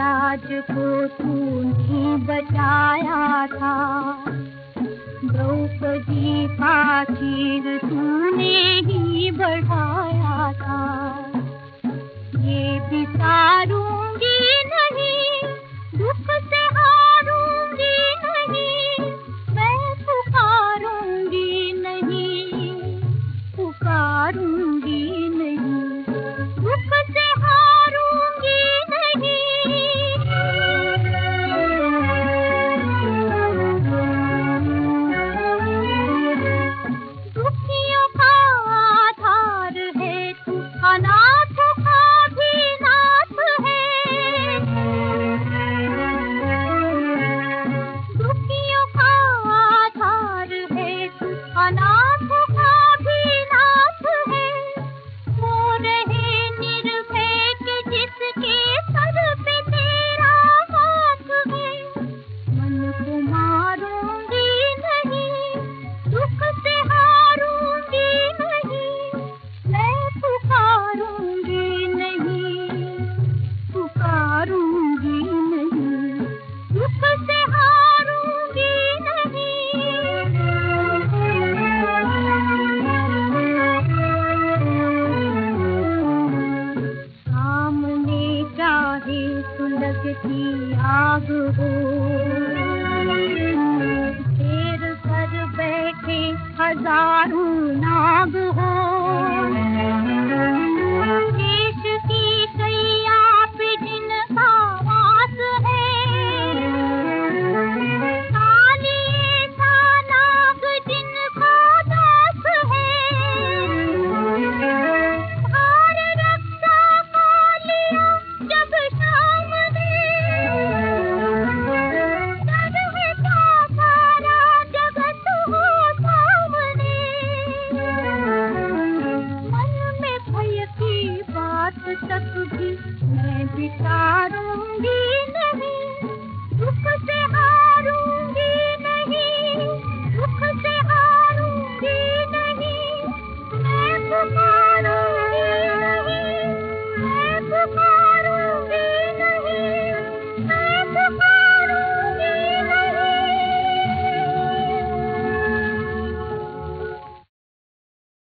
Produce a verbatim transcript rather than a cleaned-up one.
राज को तूने बचाया था, द्रौपदी का चीर तूने ही बढ़ाया था। ये बिसारूंगी नहीं, दुख से हारूंगी नहीं, मैं पुकारूंगी नहीं, पुकारूंगी नहीं, दुख से हारूंगी नहीं। दुखियों का आधार है तू, अनाथों का भी नाथ है। दुखियों का आधार है तू, अनाथों का भी नाथ है। वो रहे निर्भय के जिसके सर पे तेरा हाथ है। मन को मारूंगी नहीं, दुख से हारूंगी नहीं, मैं पुकारूंगी नहीं, पुकारूंगी नहीं, दुख से हारूंगी नहीं। सामने चाहे सुलगती आग हो, शेर पर बैठे हजारों नाग हो।